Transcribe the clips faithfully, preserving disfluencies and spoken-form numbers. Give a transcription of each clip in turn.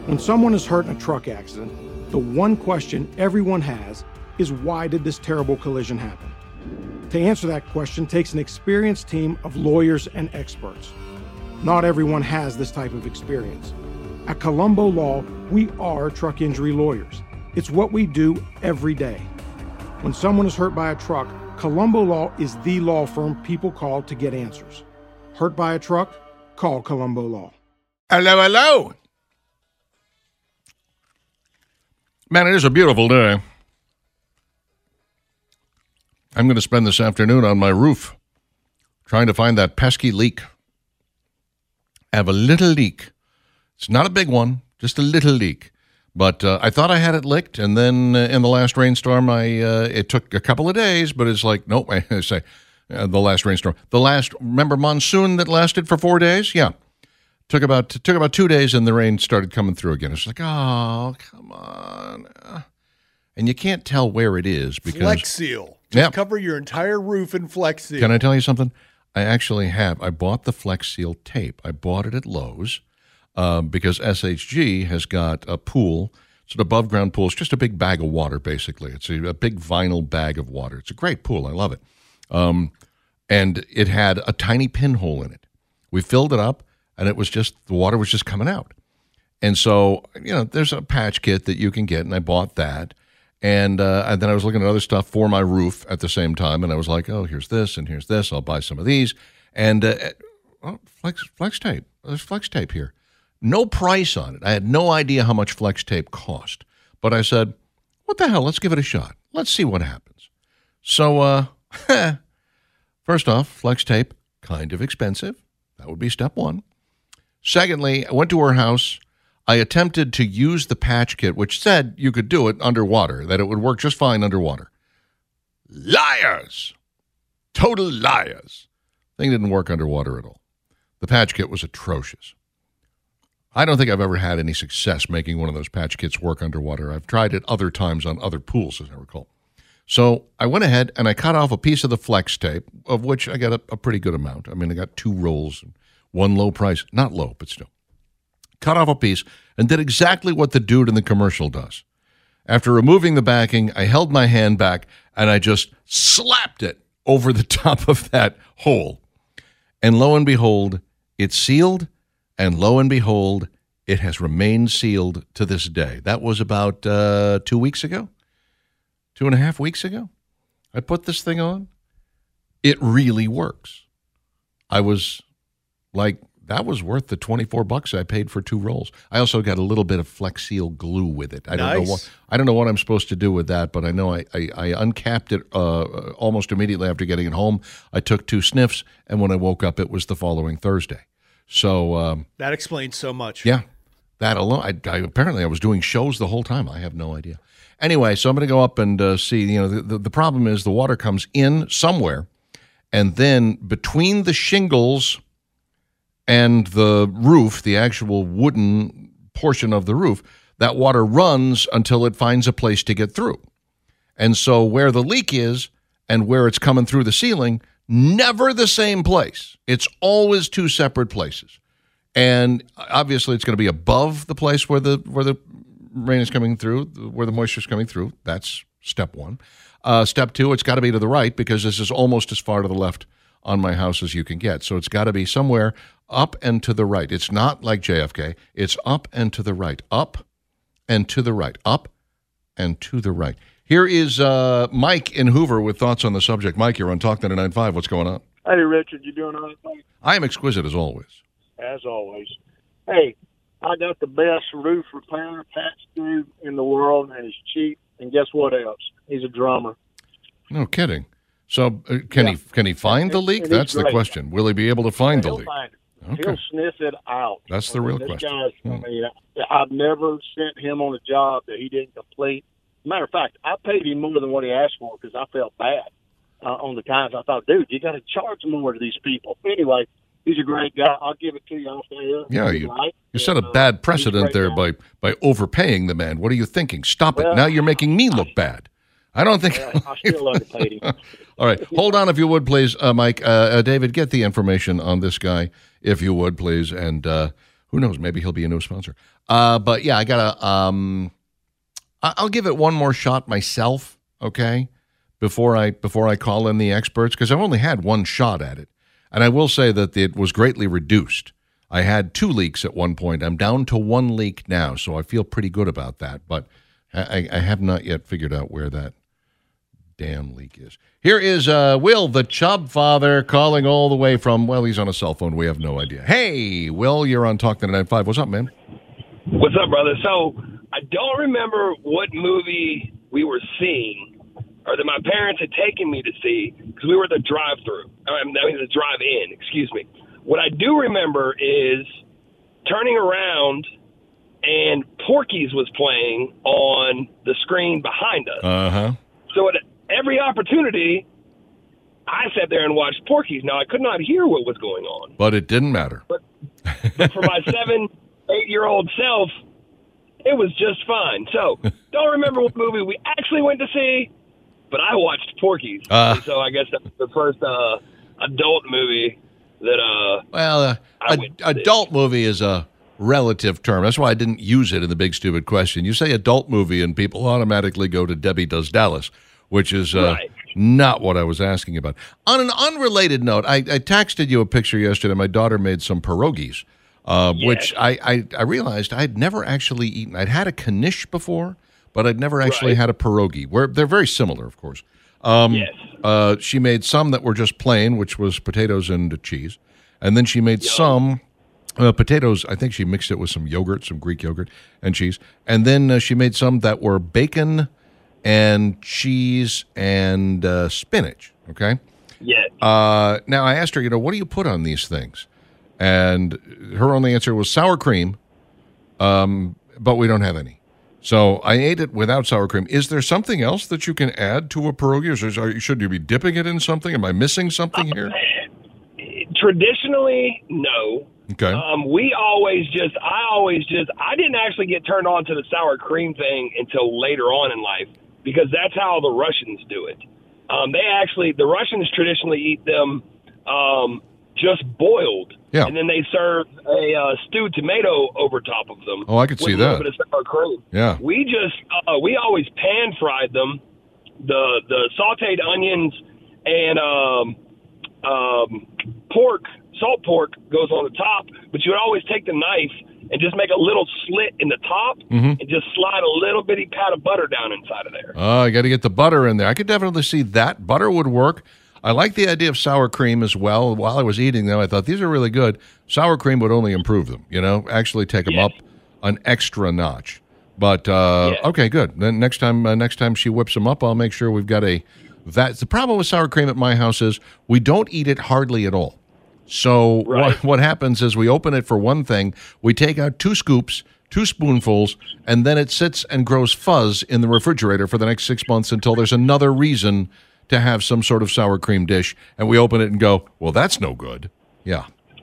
When someone is hurt in a truck accident, the one question everyone has is, why did this terrible collision happen? To answer that question takes an experienced team of lawyers and experts. Not everyone has this type of experience. At Colombo Law, we are truck injury lawyers. It's what we do every day. When someone is hurt by a truck, Colombo Law is the law firm people call to get answers. Hurt by a truck? Call Colombo Law. Hello, hello. Man, it is a beautiful day. I'm going to spend this afternoon on my roof trying to find that pesky leak. I have a little leak. It's not a big one, just a little leak. But uh, I thought I had it licked, and then uh, in the last rainstorm, I uh, it took a couple of days, but it's like, nope, I say, uh, the last rainstorm. The last, remember monsoon that lasted for four days? Yeah. Took about took about two days, and the rain started coming through again. It's like, oh, come on. Uh, and you can't tell where it is because... Flex Seal. Just yeah. cover your entire roof in Flex Seal. Can I tell you something? I actually have. I bought the Flex Seal tape. I bought it at Lowe's. Um, because S H G has got a pool. It's an above-ground pool. It's just a big bag of water, basically. It's a, a big vinyl bag of water. It's a great pool. I love it. Um, and it had a tiny pinhole in it. We filled it up, and it was just, the water was just coming out. And so, you know, there's a patch kit that you can get, and I bought that. And, uh, and then I was looking at other stuff for my roof at the same time, and I was like, oh, here's this, and here's this. I'll buy some of these. And uh, oh, flex, flex tape. There's flex tape here. No price on it. I had no idea how much flex tape cost. But I said, what the hell? Let's give it a shot. Let's see what happens. So, uh, first off, flex tape, kind of expensive. That would be step one. Secondly, I went to her house. I attempted to use the patch kit, which said you could do it underwater, that it would work just fine underwater. Liars! Total liars. Thing didn't work underwater at all. The patch kit was atrocious. I don't think I've ever had any success making one of those patch kits work underwater. I've tried it other times on other pools, as I recall. So I went ahead and I cut off a piece of the flex tape, of which I got a, a pretty good amount. I mean, I got two rolls, and one low price. Not low, but still. Cut off a piece and did exactly what the dude in the commercial does. After removing the backing, I held my hand back and I just slapped it over the top of that hole. And lo and behold, it's sealed. And lo and behold, it has remained sealed to this day. That was about uh, two weeks ago, two and a half weeks ago. I put this thing on. It really works. I was like, that was worth the twenty-four bucks I paid for two rolls. I also got a little bit of Flex Seal glue with it. I nice. don't know what I don't know what I'm supposed to do with that, but I know I, I, I uncapped it uh, almost immediately after getting it home. I took two sniffs, and when I woke up, it was the following Thursday. So um, that explains so much. Yeah, that alone. I, I apparently I was doing shows the whole time. I have no idea. Anyway, so I'm going to go up and uh, see. You know, the, the the problem is the water comes in somewhere, and then between the shingles and the roof, the actual wooden portion of the roof, that water runs until it finds a place to get through. And so where the leak is and where it's coming through the ceiling, never the same place. It's always two separate places. And obviously it's going to be above the place where the where the rain is coming through, where the moisture is coming through. That's step one. Uh, step two, it's got to be to the right because this is almost as far to the left on my house as you can get. So it's got to be somewhere up and to the right. It's not like J F K. It's up and to the right. Up and to the right. Up and to the right. Here is uh, Mike in Hoover with thoughts on the subject. Mike, you're on Talk ninety-nine point five. What's going on? Hey, Richard, you doing all right? I am exquisite as always. As always. Hey, I got the best roof repair patch dude in the world, and he's cheap. And guess what else? He's a drummer. No kidding. So uh, can yeah. he can he find the leak? And That's the question. Will he be able to find yeah, the leak? Find it. Okay. He'll sniff it out. That's the I mean, real this question. Guy's, hmm. I mean, I've never sent him on a job that he didn't complete. Matter of fact, I paid him more than what he asked for because I felt bad uh, on the times. I thought, dude, you got to charge more to these people. Anyway, he's a great guy. I'll give it to you off there. Yeah, you, like. you set a uh, bad precedent there guy. by, by overpaying the man. What are you thinking? Stop well, it. Now you're making me look bad. I don't think. Well, I still underpaid him. All right. Hold on if you would, please, uh, Mike. Uh, uh, David, get the information on this guy, if you would, please. And uh, Who knows? Maybe he'll be a new sponsor. Uh, but yeah, I gotta. Um, I- I'll give it one more shot myself. Okay, before I before I call in the experts, because I've only had one shot at it, and I will say that it was greatly reduced. I had two leaks at one point. I'm down to one leak now, so I feel pretty good about that. But I, I have not yet figured out where that damn leak is. Here is uh, Will, the Chubb father, calling all the way from, well, he's on a cell phone. We have no idea. Hey, Will, you're on Talk ninety-nine point five. What's up, man? What's up, brother? So I don't remember what movie we were seeing or that my parents had taken me to see because we were at the drive-through. I mean, the drive-in, excuse me. What I do remember is turning around and Porky's was playing on the screen behind us. Uh-huh. So at every opportunity, I sat there and watched Porky's. Now, I could not hear what was going on. But it didn't matter. But, but for my seven, eight-year-old self, it was just fine. So don't remember what movie we actually went to see, but I watched Porky's. Uh, And so I guess that was the first uh, adult movie that uh, well, uh, I ad- went to see. adult movie is a relative term. That's why I didn't use it in the Big Stupid Question. You say adult movie, and people automatically go to Debbie Does Dallas, which is uh, Right. not what I was asking about. On an unrelated note, I, I texted you a picture yesterday. My daughter made some pierogies, uh, Yes. which I, I, I realized I'd never actually eaten. I'd had a knish before, but I'd never actually Right. had a pierogi. Where they're very similar, of course. Um, Yes. uh, she made some that were just plain, which was potatoes and cheese. And then she made some uh, potatoes. I think she mixed it with some yogurt, some Greek yogurt and cheese. And then uh, she made some that were bacon and cheese and uh, spinach. Okay. yeah. Uh, now I asked her, you know, what do you put on these things? And her only answer was sour cream, um, but we don't have any. So I ate it without sour cream. Is there something else that you can add to a pierogi? Or is- are- should you be dipping it in something? Am I missing something here? Traditionally, no. Okay. Um, we always just, I always just, I didn't actually get turned on to the sour cream thing until later on in life because that's how the Russians do it. Um, they actually, the Russians traditionally eat them um, just boiled. Yeah. And then they serve a uh, stewed tomato over top of them. Oh, I could see with a little that. bit of sour cream. Yeah. We just, uh, we always pan fried them, the the sauteed onions and um, um, pork, salt pork goes on the top, but you would always take the knife and just make a little slit in the top Mhm. and just slide a little bitty pat of butter down inside of there. Oh, I got to get the butter in there. I could definitely see that. Butter would work. I like the idea of sour cream as well. While I was eating them, I thought these are really good. Sour cream would only improve them, you know, actually take them Yes. up an extra notch. But uh, Yeah. okay, good. Then next time, uh, next time she whips them up, I'll make sure we've got a. That's the problem with sour cream at my house is we don't eat it hardly at all. So Right. what, what happens is we open it for one thing, we take out two scoops, two spoonfuls, and then it sits and grows fuzz in the refrigerator for the next six months until there's another reason to have some sort of sour cream dish, and we open it and go, well, that's no good. Yeah.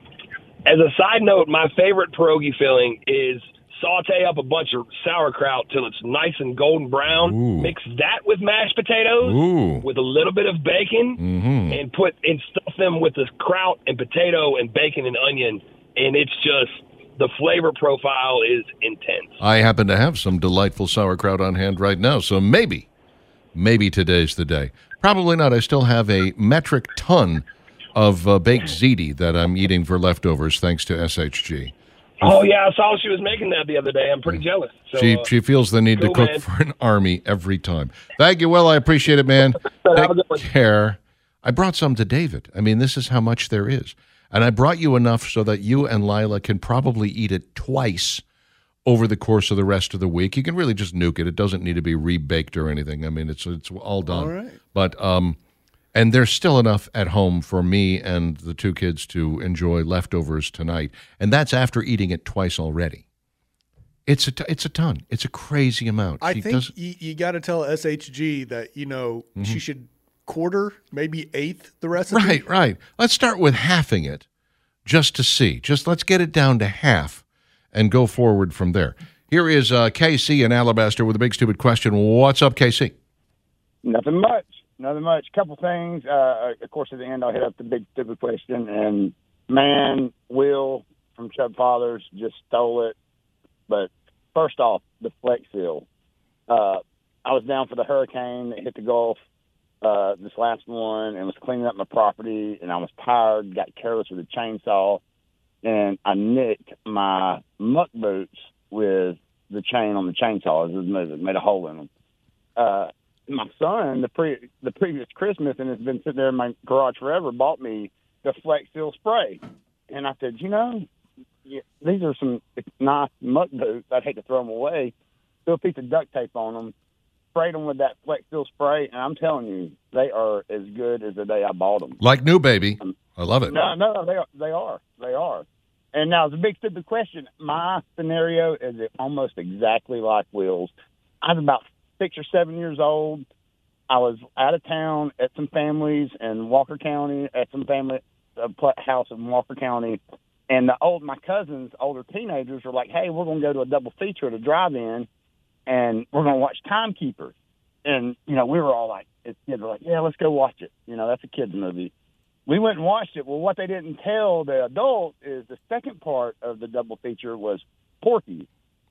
As a side note, my favorite pierogi filling is saute up a bunch of sauerkraut till it's nice and golden brown. Ooh. Mix that with mashed potatoes Ooh. with a little bit of bacon Mm-hmm. and put and stuff them with the kraut and potato and bacon and onion. And it's just the flavor profile is intense. I happen to have some delightful sauerkraut on hand right now, so maybe, maybe today's the day. Probably not. I still have a metric ton of uh, baked ziti that I'm eating for leftovers thanks to S H G. Oh, yeah, I saw she was making that the other day. I'm pretty jealous. So, She uh, she feels the need cool, to cook man. for an army every time. Thank you, Will. I appreciate it, man. Have a Take good one. care. I brought some to David. I mean, this is how much there is. And I brought you enough so that you and Lila can probably eat it twice over the course of the rest of the week. You can really just nuke it. It doesn't need to be rebaked or anything. I mean, it's it's all done. All right. But um, and there's still enough at home for me and the two kids to enjoy leftovers tonight. And that's after eating it twice already. It's a t- it's a ton. It's a crazy amount. I She think does- you, you got to tell S H G that, you know, she should quarter, maybe eighth the recipe. Right, right. Let's start with halving it just to see. Just let's get it down to half and go forward from there. Here is uh, K C in Alabaster with a big stupid question. What's up, K C? Nothing much. Nothing much. Couple things. Uh, of course, at the end, I'll hit up the big stupid question. And man, Will, from Chubb Fathers, just stole it. But first off, the Flex Seal. Uh, I was down for the hurricane that hit the Gulf, uh, this last one, and was cleaning up my property, and I was tired, got careless with a chainsaw, and I nicked my muck boots with the chain on the chainsaw as it was moving, made a hole in them. Uh, my son, the pre the previous Christmas, and it's been sitting there in my garage forever, bought me the Flex Seal spray. And I said, you know, yeah, these are some nice muck boots. I'd hate to throw them away. Threw a piece of duct tape on them, sprayed them with that Flex Seal spray, and I'm telling you, they are as good as the day I bought them. Like new, baby. I love it. No, no, they are. They are. They are. And now, it's a big stupid question. My scenario is almost exactly like Will's. I was about six or seven years old. I was out of town at some families in Walker County, at some family uh, house in Walker County, and the old my cousins, older teenagers, were like, "Hey, we're going to go to a double feature at a drive-in, and we're going to watch Timekeepers." And you know, we were all like, as kids were like, "Yeah, let's go watch it." You know, that's a kids movie. We went and watched it. Well, what they didn't tell the adult is the second part of the double feature was Porky.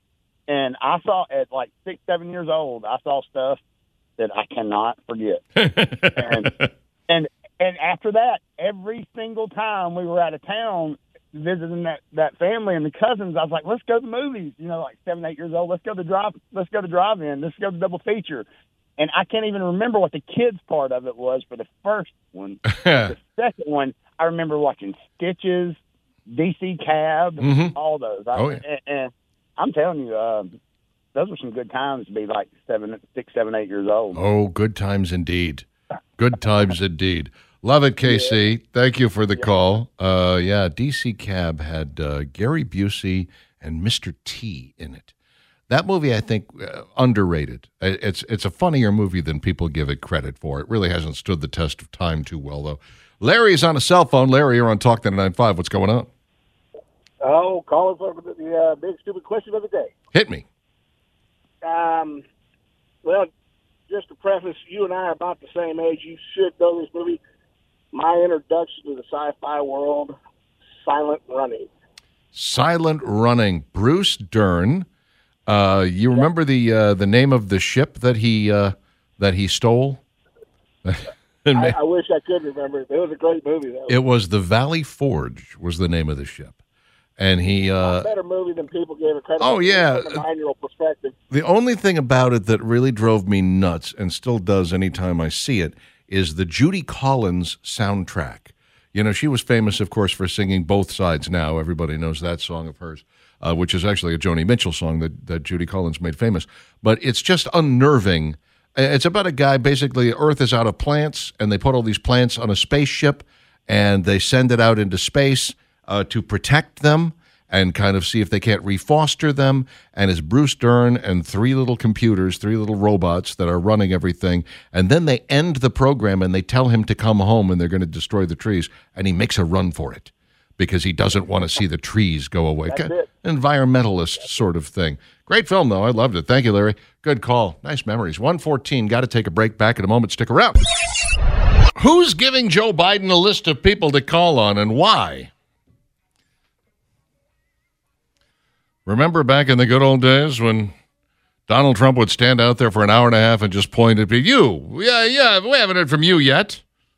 And I saw at like six, seven years old, I saw stuff that I cannot forget. and, and and after that, every single time we were out of town visiting that, that family and the cousins, I was like, let's go to the movies. You know, like seven, eight years old. Let's go to drive. Let's go to drive-in. Let's go to double feature. And I can't even remember what the kids part of it was for the first one. The second one, I remember watching Stitches, D C Cab, mm-hmm. all those. I, oh, yeah. and, and I'm telling you, uh, those were some good times to be like seven, six, seven, eight years old. Oh, good times indeed. Good times indeed. Love it, K C. Yeah. Thank you for the yeah. call. Uh, yeah, D C Cab had uh, Gary Busey and Mister T in it. That movie, I think, uh, underrated. It's it's a funnier movie than people give it credit for. It really hasn't stood the test of time too well, though. Larry's on a cell phone. Larry, you're on Talk ninety-nine point five. What's going on? Oh, calling for the uh, big stupid question of the day. Hit me. Um, well, just to preface, you and I are about the same age. You should know this movie. My introduction to the sci-fi world, Silent Running. Silent Running. Bruce Dern. Uh, you remember the uh, the name of the ship that he uh, that he stole? I, I wish I could remember it. It was a great movie, though. It was the Valley Forge was the name of the ship, and he uh, a better movie than people gave it credit. Oh yeah, from a nine-year-old perspective. The only thing about it that really drove me nuts, and still does anytime I see it, is the Judy Collins soundtrack. You know, she was famous, of course, for singing Both Sides Now. Everybody knows that song of hers. Uh, which is actually a Joni Mitchell song that, that Judy Collins made famous. But it's just unnerving. It's about a guy, basically, Earth is out of plants, and they put all these plants on a spaceship, and they send it out into space uh, to protect them and kind of see if they can't refoster them. And it's Bruce Dern and three little computers, three little robots that are running everything. And then they end the program, and they tell him to come home, and they're going to destroy the trees. And he makes a run for it, because he doesn't want to see the trees go away. That's it. Environmentalist sort of thing. Great film, though. I loved it. Thank you, Larry. Good call. Nice memories. one fourteen. Got to take a break. Back in a moment. Stick around. Who's giving Joe Biden a list of people to call on and why? Remember back in the good old days when Donald Trump would stand out there for an hour and a half and just point at people? You. Yeah, yeah, we haven't heard from you yet.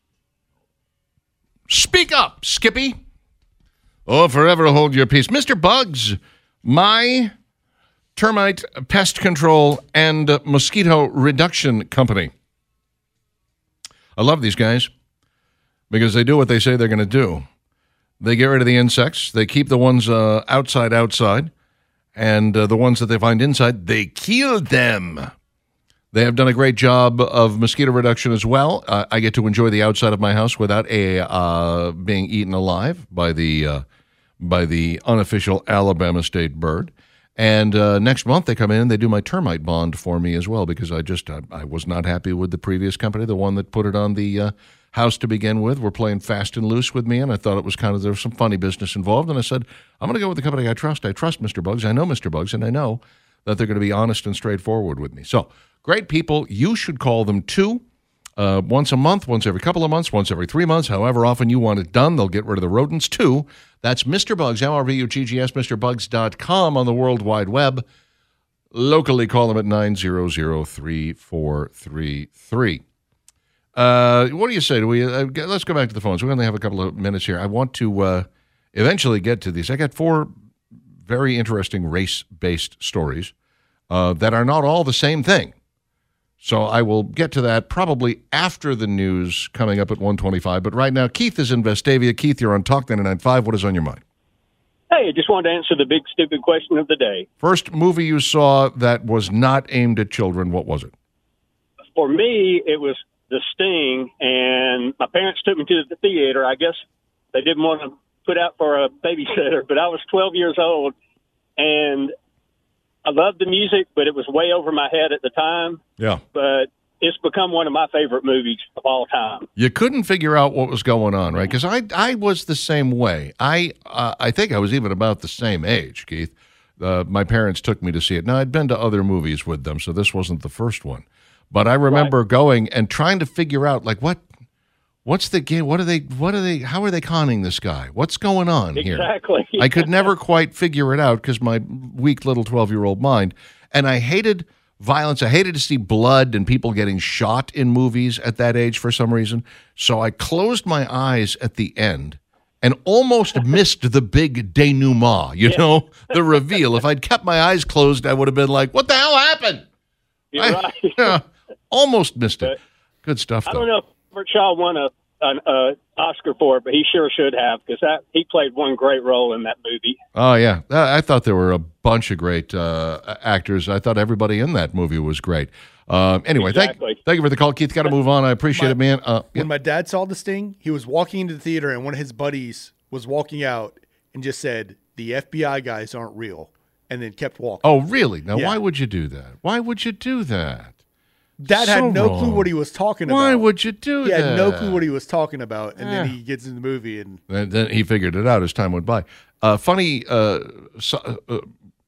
Speak up, Skippy. Oh, forever hold your peace. Mister Bugs, my termite pest control and mosquito reduction company. I love these guys because they do what they say they're going to do. They get rid of the insects. They keep the ones uh, outside outside, and uh, the ones that they find inside, they kill them. They have done a great job of mosquito reduction as well. Uh, I get to enjoy the outside of my house without a uh, being eaten alive by the uh, by the unofficial Alabama state bird. And uh, next month they come in and they do my termite bond for me as well, because I just I, I was not happy with the previous company, the one that put it on the uh, house to begin with. Were playing fast and loose with me, and I thought it was kind of, there was some funny business involved. And I said, I'm going to go with the company I trust. I trust Mister Bugs. I know Mister Bugs, and I know that they're going to be honest and straightforward with me. So, great people. You should call them too. Uh, once a month, once every couple of months, once every three months, however often you want it done. They'll get rid of the rodents too. That's Mister Bugs, M R V U G G S, Mr Bugs dot com on the World Wide Web. Locally, call them at nine zero zero, three four three three. Uh, what do you say? Do we? Uh, get, let's go back to the phones. We only have a couple of minutes here. I want to uh, eventually get to these. I got four very interesting race-based stories uh, that are not all the same thing. So I will get to that probably after the news coming up at one twenty-five. But right now, Keith is in Vestavia. Keith, you're on Talk ninety-nine point five. What is on your mind? Hey, I just wanted to answer the big stupid question of the day. First movie you saw that was not aimed at children, what was it? For me, it was The Sting, and my parents took me to the theater. I guess they didn't want to put out for a babysitter, but I was twelve years old, and I loved the music, but it was way over my head at the time. Yeah. But it's become one of my favorite movies of all time. You couldn't figure out what was going on, right? Because I I was the same way. I uh, I think I was even about the same age, Keith. Uh, my parents took me to see it. Now, I'd been to other movies with them, so this wasn't the first one. But I remember right. going and trying to figure out, like, what what's the game? What are they? What are they? How are they conning this guy? What's going on here? Exactly. I could never quite figure it out because my weak little twelve-year-old mind. And I hated violence. I hated to see blood and people getting shot in movies at that age for some reason. So I closed my eyes at the end and almost missed the big denouement, you yeah. know, the reveal. If I'd kept my eyes closed, I would have been like, what the hell happened? You're I, right. yeah, almost missed it. Good stuff, though. I don't know if Robert Shaw won a an uh, Oscar for it, but he sure should have, because that he played one great role in that movie. Oh, yeah. I thought there were a bunch of great uh, actors. I thought everybody in that movie was great. Um, anyway, exactly. thank, thank you for the call, Keith. Got to move on. I appreciate my, it, man. Uh, when yeah. my dad saw The Sting, he was walking into the theater, and one of his buddies was walking out and just said, "The F B I guys aren't real," and then kept walking. Oh, really? Now, yeah. why would you do that? Why would you do that? Dad so had no wrong. clue what he was talking about. Why would you do he that? He had no clue what he was talking about, and Yeah. then he gets in the movie, and And then he figured it out as time went by. Uh, funny, uh, so, uh,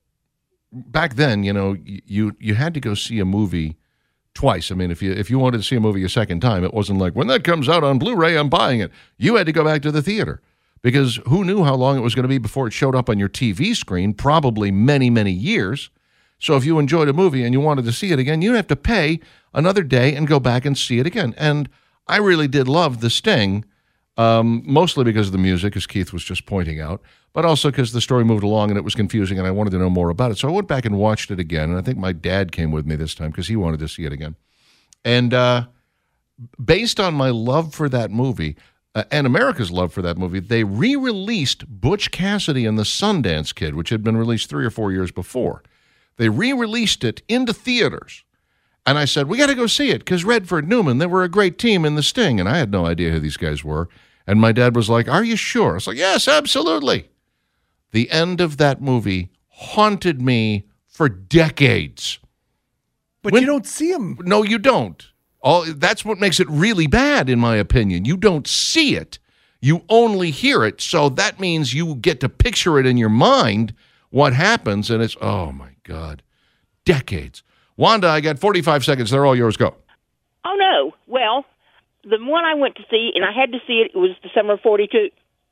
back then, you know, you you had to go see a movie twice. I mean, if you if you wanted to see a movie a second time, it wasn't like, when that comes out on Blu-ray, I'm buying it. You had to go back to the theater, because who knew how long it was going to be before it showed up on your T V screen? Probably many, many years. So if you enjoyed a movie and you wanted to see it again, you'd have to pay another day and go back and see it again. And I really did love The Sting, um, mostly because of the music, as Keith was just pointing out, but also because the story moved along and it was confusing and I wanted to know more about it. So I went back and watched it again, and I think my dad came with me this time because he wanted to see it again. And uh, based on my love for that movie, uh, and America's love for that movie, they re-released Butch Cassidy and the Sundance Kid, which had been released three or four years before. They re-released it into theaters. And I said, we got to go see it, because Redford Newman, they were a great team in The Sting. And I had no idea who these guys were. And my dad was like, are you sure? I was like, yes, absolutely. The end of that movie haunted me for decades. but When- you don't see him. No, you don't. All, that's what makes it really bad, in my opinion. You don't see it. You only hear it. So that means you get to picture it in your mind, what happens, and it's, oh, my God, decades. Wanda, I got forty-five seconds. They're all yours. Go. Oh, no. Well, the one I went to see, and I had to see it, it was the summer of forty-two.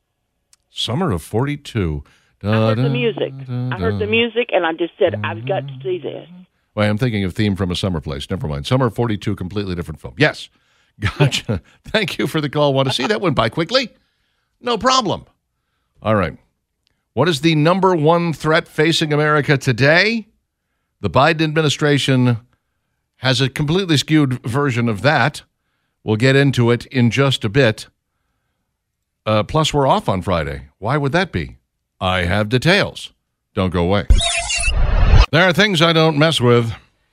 Summer of forty-two. Da, I heard da, the music. da, I heard the da. music, and I just said, I've got to see this. Wait, I'm thinking of Theme from a Summer Place. Never mind. Summer of forty-two, completely different film. Yes. Gotcha. Thank you for the call. Want to see that went by quickly? No problem. All right. What is the number one threat facing America today? The Biden administration has a completely skewed version of that. We'll get into it in just a bit. Uh, plus, we're off on Friday. Why would that be? I have details. Don't go away. There are things I don't mess with.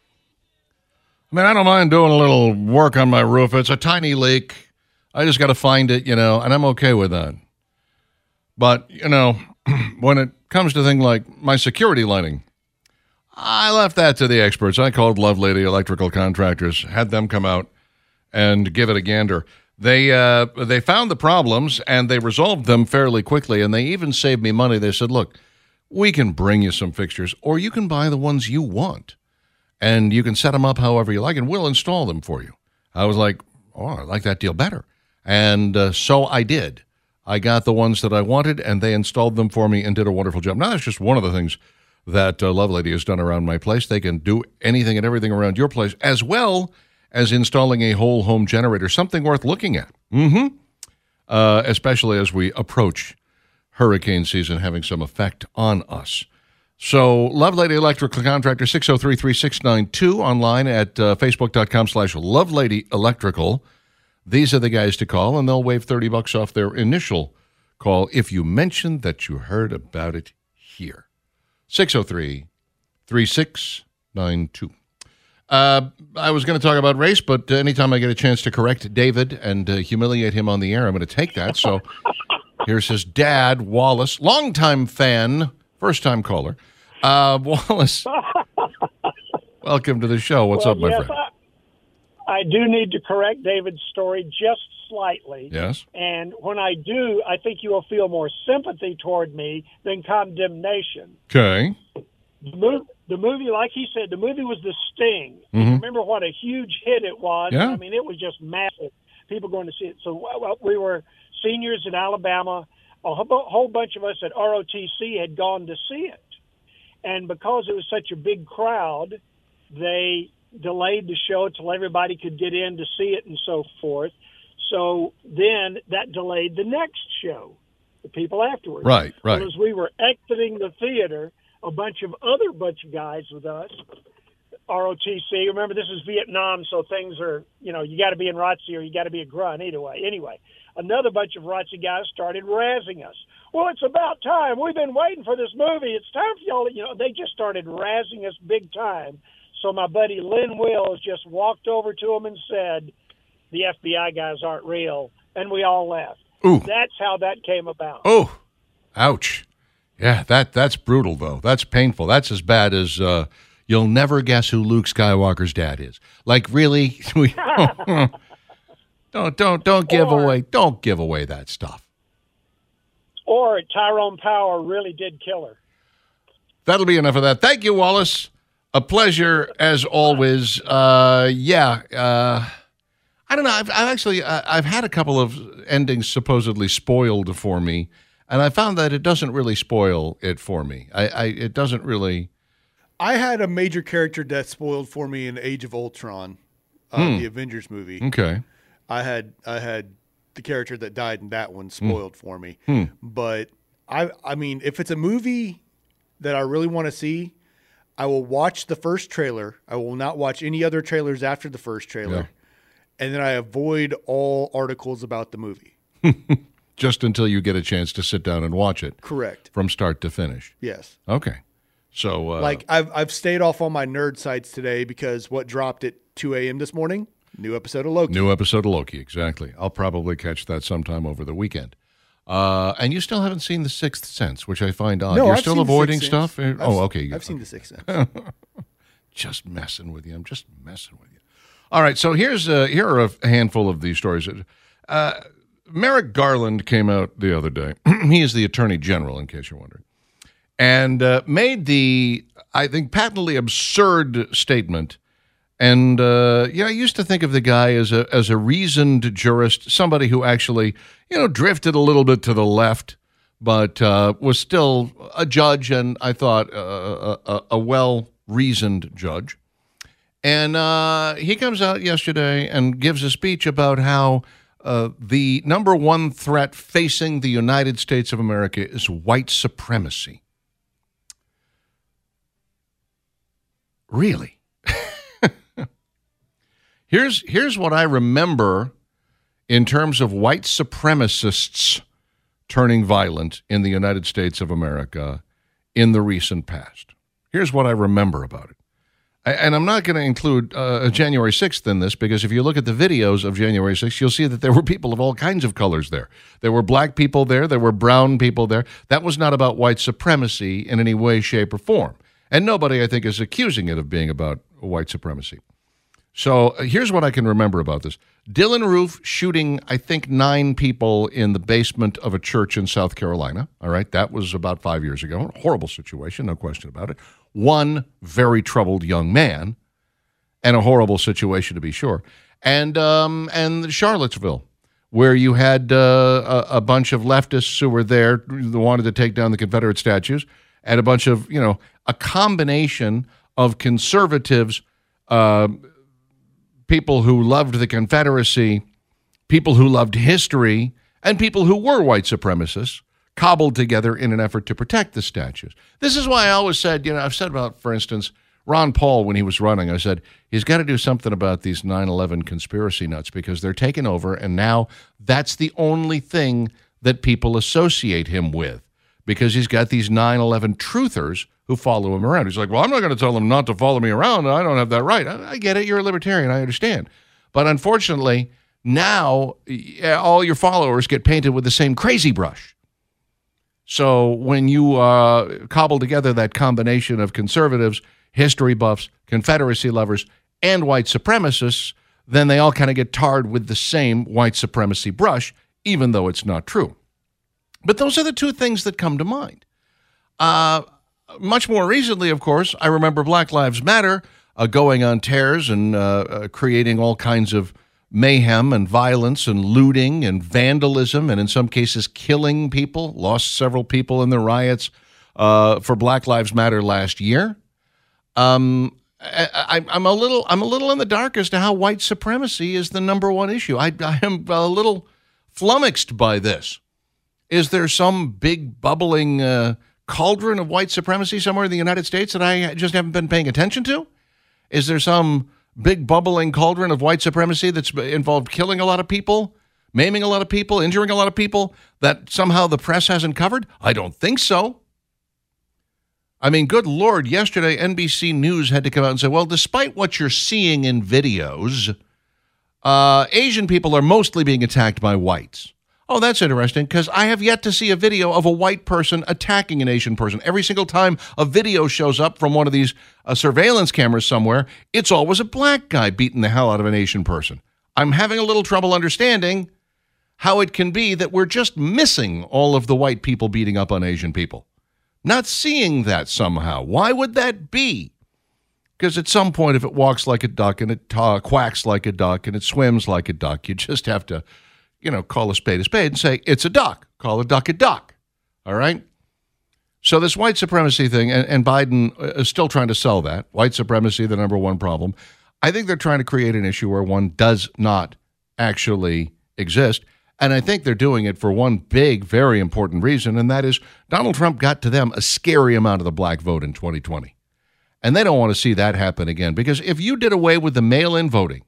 I mean, I don't mind doing a little work on my roof. It's a tiny leak. I just got to find it, you know, and I'm okay with that. But, you know, when it comes to things like my security lighting, I left that to the experts. I called Lovelady Electrical Contractors, had them come out and give it a gander. They uh, they found the problems, and they resolved them fairly quickly, and they even saved me money. They said, look, we can bring you some fixtures, or you can buy the ones you want, and you can set them up however you like, and we'll install them for you. I was like, oh, I like that deal better. And uh, so I did. I got the ones that I wanted, and they installed them for me and did a wonderful job. Now, that's just one of the things that uh, Lovelady has done around my place. They can do anything and everything around your place, as well as installing a whole home generator, something worth looking at. Mm-hmm. Uh, especially as we approach hurricane season having some effect on us. So, Lovelady Electrical Contractor, six oh three, three six nine two, online at uh, facebook.com slash Lovelady Electrical. These are the guys to call, and they'll waive thirty bucks off their initial call if you mention that you heard about it here. six oh three, three six nine two. Uh, I was going to talk about race, but anytime I get a chance to correct David and uh, humiliate him on the air, I'm going to take that. So here's his dad, Wallace, longtime fan, first-time caller. Uh, Wallace, welcome to the show. What's well, up, my yes, friend? I- I do need to correct David's story just slightly. Yes. And when I do, I think you will feel more sympathy toward me than condemnation. Okay. The movie, the movie, like he said, the movie was The Sting. Mm-hmm. Remember what a huge hit it was? Yeah. I mean, it was just massive. People going to see it. So well, we were seniors in Alabama. A whole bunch of us at R O T C had gone to see it. And because it was such a big crowd, they delayed the show until everybody could get in to see it and so forth. So then that delayed the next show, the people afterwards. Right, right. So as we were exiting the theater, a bunch of other bunch of guys with us, R O T C, remember this is Vietnam, so things are, you know, you got to be in R O T C or you got to be a grunt either way. Anyway, another bunch of R O T C guys started razzing us. Well, it's about time. We've been waiting for this movie. It's time for y'all to, you know, they just started razzing us big time. So my buddy Lynn Wills just walked over to him and said, the F B I guys aren't real, and we all left. Ooh. That's how that came about. Oh, ouch. Yeah, that that's brutal, though. That's painful. That's as bad as uh, you'll never guess who Luke Skywalker's dad is. Like, really? don't don't don't give Or- away don't give away that stuff. Or Tyrone Power really did kill her. That'll be enough of that. Thank you, Wallace. A pleasure as always. Uh, yeah. Uh, I don't know. I've, I've actually uh, I've had a couple of endings supposedly spoiled for me, and I found that it doesn't really spoil it for me. I, I it doesn't really. I had a major character death spoiled for me in Age of Ultron, uh, Hmm. the Avengers movie. Okay. I had I had the character that died in that one spoiled for me. Hmm. But I I mean, if it's a movie that I really want to see, I will watch the first trailer. I will not watch any other trailers after the first trailer. Yeah. And then I avoid all articles about the movie. Just until you get a chance to sit down and watch it. Correct. From start to finish. Yes. Okay. So uh, Like I've I've stayed off on my nerd sites today because what dropped at two a.m. this morning? New episode of Loki. New episode of Loki, exactly. I'll probably catch that sometime over the weekend. Uh, and you still haven't seen The Sixth Sense, which I find odd. No, You're I've still seen The avoiding Sixth stuff? Sense. oh, I've- okay. you got- I've seen The Sixth Sense. Just messing with you. I'm just messing with you. All right, so here's uh, here are a handful of these stories. Uh, Merrick Garland came out the other day. He is the Attorney General, in case you're wondering, and uh, made the, I think, patently absurd statement. And uh, yeah, I used to think of the guy as a as a reasoned jurist, somebody who actually, you know, drifted a little bit to the left, but uh, was still a judge, and I thought uh, a, a, a well-reasoned judge. And uh, he comes out yesterday and gives a speech about how uh, the number one threat facing the United States of America is white supremacy. Really? here's here's what I remember in terms of white supremacists turning violent in the United States of America in the recent past. Here's what I remember about it. And I'm not going to include uh, January sixth in this, because if you look at the videos of January sixth, you'll see that there were people of all kinds of colors there. There were black people there. There were brown people there. That was not about white supremacy in any way, shape, or form. And nobody, I think, is accusing it of being about white supremacy. So uh, here's what I can remember about this. Dylan Roof shooting, I think, nine people in the basement of a church in South Carolina. All right, that was about five years ago. A horrible situation, no question about it. One very troubled young man. and a horrible situation to be sure. And um, and Charlottesville, where you had uh, a, a bunch of leftists who were there who wanted to take down the Confederate statues, and a bunch of, you know, a combination of conservatives, uh, people who loved the Confederacy, people who loved history, and people who were white supremacists, cobbled together in an effort to protect the statues. This is why I always said, you know, I've said about, for instance, Ron Paul, when he was running, I said, he's got to do something about these nine eleven conspiracy nuts because they're taking over, and now that's the only thing that people associate him with because he's got these nine eleven truthers who follow him around. He's like, well, I'm not going to tell them not to follow me around. I don't have that right. I, I get it. You're a libertarian. I understand. But unfortunately, now all your followers get painted with the same crazy brush. So when you uh, cobble together that combination of conservatives, history buffs, Confederacy lovers, and white supremacists, then they all kind of get tarred with the same white supremacy brush, even though it's not true. But those are the two things that come to mind. Uh, much more recently, of course, I remember Black Lives Matter uh, going on tears and uh, uh, creating all kinds of mayhem and violence and looting and vandalism, and in some cases killing people, lost several people in the riots uh, for Black Lives Matter last year. Um, I, I, I'm a little, I'm a little in the dark as to how white supremacy is the number one issue. I, I am a little flummoxed by this. Is there some big bubbling uh, cauldron of white supremacy somewhere in the United States that I just haven't been paying attention to? Is there some big bubbling cauldron of white supremacy that's involved killing a lot of people, maiming a lot of people, injuring a lot of people that somehow the press hasn't covered? I don't think so. I mean, good Lord, yesterday N B C News had to come out and say, well, despite what you're seeing in videos, uh, Asian people are mostly being attacked by whites. Oh, that's interesting, because I have yet to see a video of a white person attacking an Asian person. Every single time a video shows up from one of these uh, surveillance cameras somewhere, it's always a black guy beating the hell out of an Asian person. I'm having a little trouble understanding how it can be that we're just missing all of the white people beating up on Asian people. Not seeing that somehow. Why would that be? Because at some point, if it walks like a duck and it uh, quacks like a duck and it swims like a duck, you just have to, you know, call a spade a spade and say, it's a duck. Call a duck a duck. All right? So this white supremacy thing, and, and Biden is still trying to sell that. White supremacy, the number one problem. I think they're trying to create an issue where one does not actually exist. And I think they're doing it for one big, very important reason, and that is Donald Trump got to them a scary amount of the black vote in twenty twenty. And they don't want to see that happen again, because if you did away with the mail-in voting,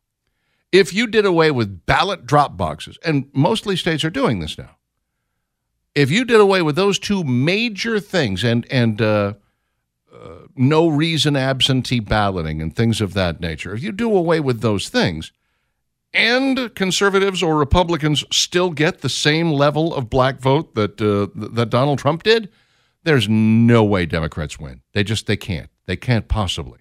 if you did away with ballot drop boxes, and mostly states are doing this now, if you did away with those two major things and, and uh, uh, no reason absentee balloting and things of that nature, if you do away with those things, and conservatives or Republicans still get the same level of black vote that uh, that Donald Trump did, there's no way Democrats win. They just, they can't. They can't possibly.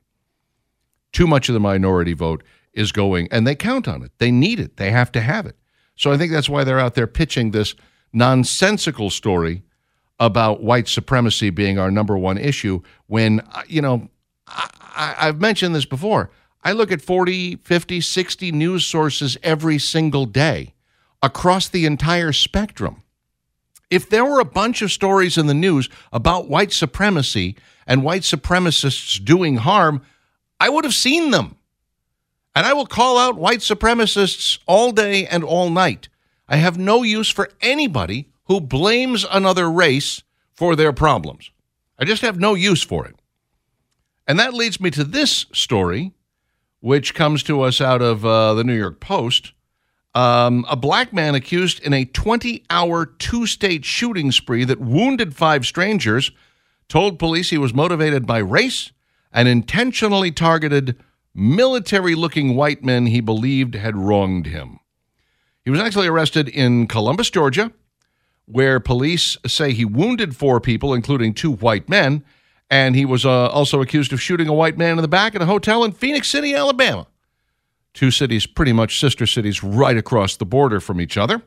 Too much of the minority vote is going, and they count on it. They need it. They have to have it. So I think that's why they're out there pitching this nonsensical story about white supremacy being our number one issue when, you know, I, I, I've mentioned this before. I look at forty, fifty, sixty news sources every single day across the entire spectrum. If there were a bunch of stories in the news about white supremacy and white supremacists doing harm, I would have seen them. And I will call out white supremacists all day and all night. I have no use for anybody who blames another race for their problems. I just have no use for it. And that leads me to this story, which comes to us out of uh, the New York Post. Um, a black man accused in a twenty-hour two-state shooting spree that wounded five strangers told police he was motivated by race and intentionally targeted military-looking white men he believed had wronged him. He was actually arrested in Columbus, Georgia, where police say he wounded four people, including two white men, and he was uh, also accused of shooting a white man in the back at a hotel in Phoenix City, Alabama. Two cities, pretty much sister cities, right across the border from each other.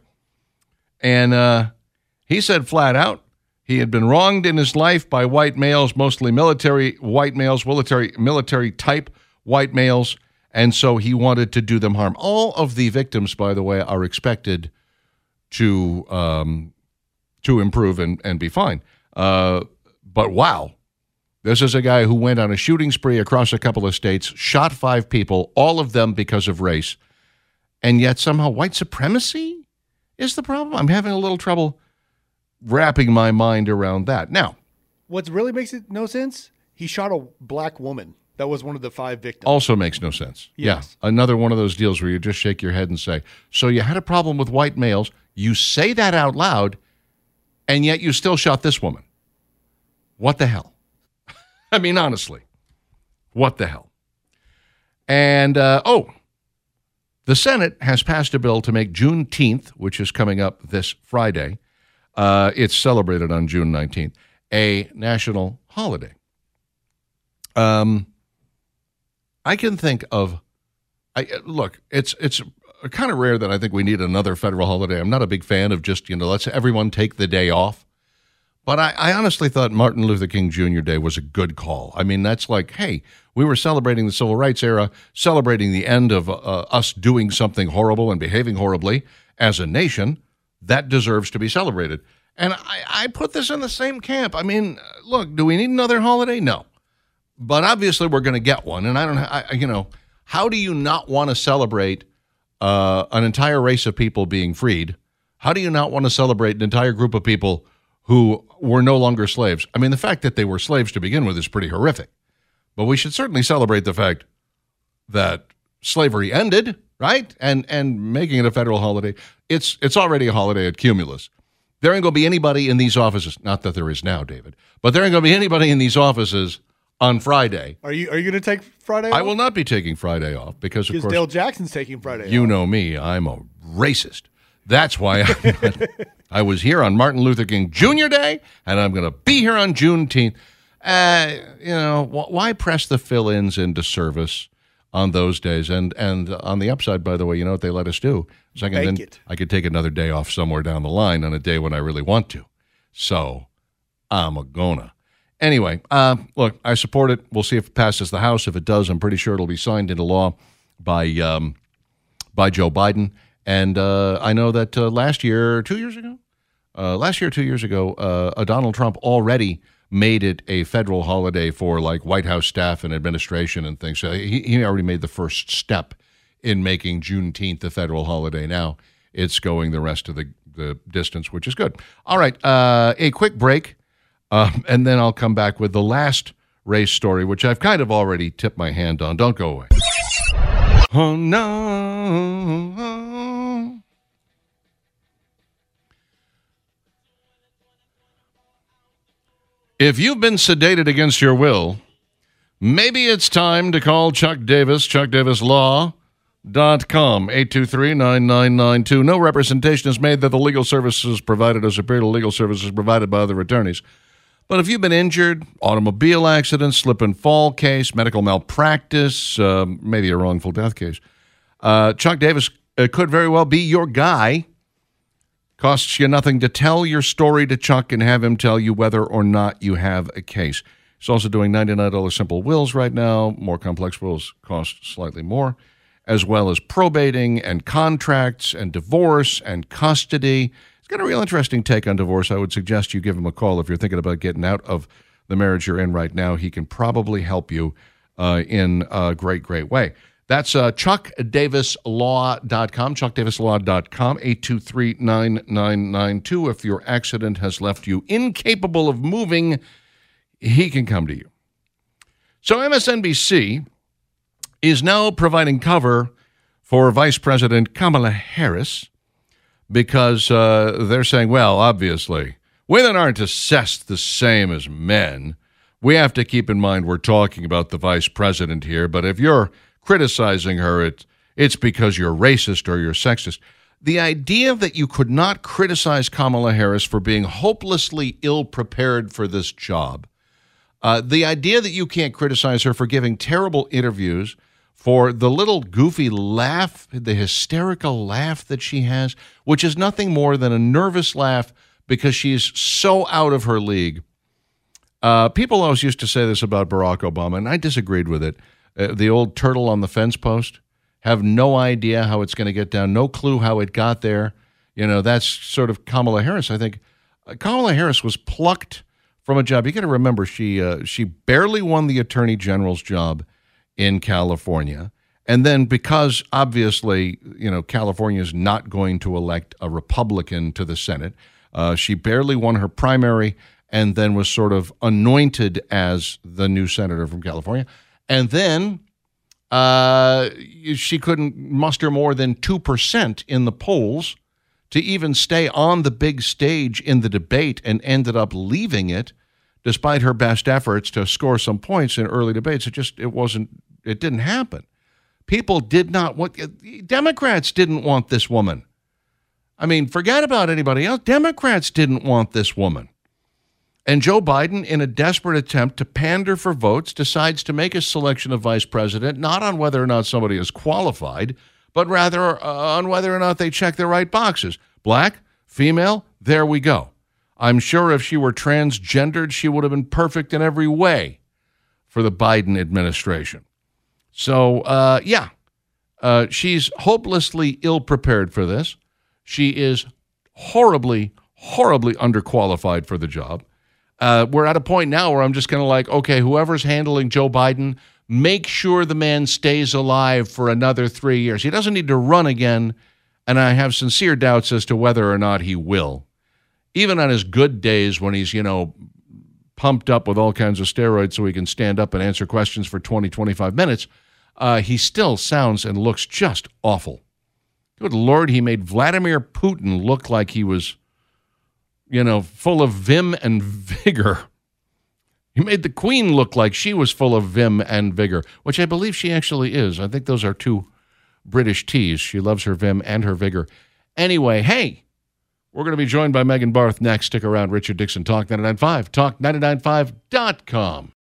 And uh, he said flat out he had been wronged in his life by white males, mostly military white males, military military type white males, and so he wanted to do them harm. All of the victims, by the way, are expected to um, to improve and, and be fine. Uh, but wow, this is a guy who went on a shooting spree across a couple of states, shot five people, all of them because of race, and yet somehow white supremacy is the problem? I'm having a little trouble wrapping my mind around that. Now, what really makes it no sense, he shot a black woman that was one of the five victims. Also makes no sense. Yes. Yeah, another one of those deals where you just shake your head and say, so you had a problem with white males, you say that out loud, and yet you still shot this woman. What the hell? I mean, honestly, what the hell? And, uh, oh, the Senate has passed a bill to make Juneteenth, which is coming up this Friday, uh, it's celebrated on June nineteenth, a national holiday. Um, I can think of, I look, it's it's kind of rare that I think we need another federal holiday. I'm not a big fan of just, you know, let's everyone take the day off. But I, I honestly thought Martin Luther King Junior Day was a good call. I mean, that's like, hey, we were celebrating the civil rights era, celebrating the end of uh, us doing something horrible and behaving horribly as a nation. That deserves to be celebrated. And I, I put this in the same camp. I mean, look, do we need another holiday? No. But obviously we're going to get one. And I don't, I, you know, how do you not want to celebrate uh, an entire race of people being freed? How do you not want to celebrate an entire group of people who were no longer slaves? I mean, the fact that they were slaves to begin with is pretty horrific. But we should certainly celebrate the fact that slavery ended, right? And and making it a federal holiday. It's it's already a holiday at Cumulus. There ain't going to be anybody in these offices, not that there is now, David, but there ain't going to be anybody in these offices on Friday. Are you are you going to take Friday off? I will not be taking Friday off because, of Because course, Dale Jackson's taking Friday you off. know me, I'm a racist. That's why I, I was here on Martin Luther King Junior Day, and I'm going to be here on Juneteenth. Uh, you know, wh- why press the fill-ins into service on those days? And and on the upside, by the way, you know what they let us do? So I can, Bake then, it. I could take another day off somewhere down the line on a day when I really want to. So I'm a gonna. Anyway, uh, look, I support it. We'll see if it passes the House. If it does, I'm pretty sure it'll be signed into law by um, by Joe Biden. And uh, I know that uh, last year, two years ago, uh, last year, two years ago, uh, Donald Trump already made it a federal holiday for like White House staff and administration and things. So he, he already made the first step in making Juneteenth a federal holiday. Now it's going the rest of the, the distance, which is good. All right, uh, a quick break, uh, and then I'll come back with the last race story, which I've kind of already tipped my hand on. Don't go away. Oh, no. If you've been sedated against your will, maybe it's time to call Chuck Davis, chuck davis law dot com, eight two three, nine nine nine two. No representation is made that the legal services provided are superior to legal services provided by other attorneys. But if you've been injured, automobile accident, slip and fall case, medical malpractice, uh, maybe a wrongful death case, uh, Chuck Davis uh, could very well be your guy. Costs you nothing to tell your story to Chuck and have him tell you whether or not you have a case. He's also doing ninety-nine dollars simple wills right now. More complex wills cost slightly more, as well as probating and contracts and divorce and custody. He's got a real interesting take on divorce. I would suggest you give him a call if you're thinking about getting out of the marriage you're in right now. He can probably help you uh, in a great, great way. That's uh, chuck davis law dot com, chuck davis law dot com, eight two three, nine nine nine two. If your accident has left you incapable of moving, he can come to you. So M S N B C is now providing cover for Vice President Kamala Harris because uh, they're saying, well, obviously, women aren't assessed the same as men. We have to keep in mind we're talking about the vice president here, but if you're criticizing her, it, it's because you're racist or you're sexist. The idea that you could not criticize Kamala Harris for being hopelessly ill-prepared for this job, uh, the idea that you can't criticize her for giving terrible interviews, for the little goofy laugh, the hysterical laugh that she has, which is nothing more than a nervous laugh because she's so out of her league. Uh, people always used to say this about Barack Obama, and I disagreed with it. uh, the old turtle on the fence post. Have no idea how it's going to get down, no clue how it got there. You know, that's sort of Kamala Harris. I think uh, Kamala Harris was plucked from a job. You got to remember, she uh, she barely won the Attorney General's job in California. And then because obviously, you know, California is not going to elect a Republican to the Senate, uh, she barely won her primary and then was sort of anointed as the new senator from California. And then uh, she couldn't muster more than two percent in the polls to even stay on the big stage in the debate, and ended up leaving it despite her best efforts to score some points in early debates. It just, it wasn't, it didn't happen. People did not want, Democrats didn't want this woman. I mean, forget about anybody else. Democrats didn't want this woman. And Joe Biden, in a desperate attempt to pander for votes, decides to make a selection of vice president, not on whether or not somebody is qualified, but rather uh, on whether or not they check the right boxes. Black, female, there we go. I'm sure if she were transgendered, she would have been perfect in every way for the Biden administration. So, uh, yeah, uh, she's hopelessly ill-prepared for this. She is horribly, horribly underqualified for the job. Uh, we're at a point now where I'm just kind of like, okay, whoever's handling Joe Biden, make sure the man stays alive for another three years. He doesn't need to run again, and I have sincere doubts as to whether or not he will. Even on his good days when he's, you know, pumped up with all kinds of steroids so he can stand up and answer questions for twenty, twenty-five minutes, uh, he still sounds and looks just awful. Good Lord, he made Vladimir Putin look like he was, you know, full of vim and vigor. He made the Queen look like she was full of vim and vigor, which I believe she actually is. I think those are two British teas. She loves her vim and her vigor. Anyway, hey, we're going to be joined by Megan Barth next. Stick around. Richard Dixon, Talk ninety-nine point five, talk ninety-nine point five dot com.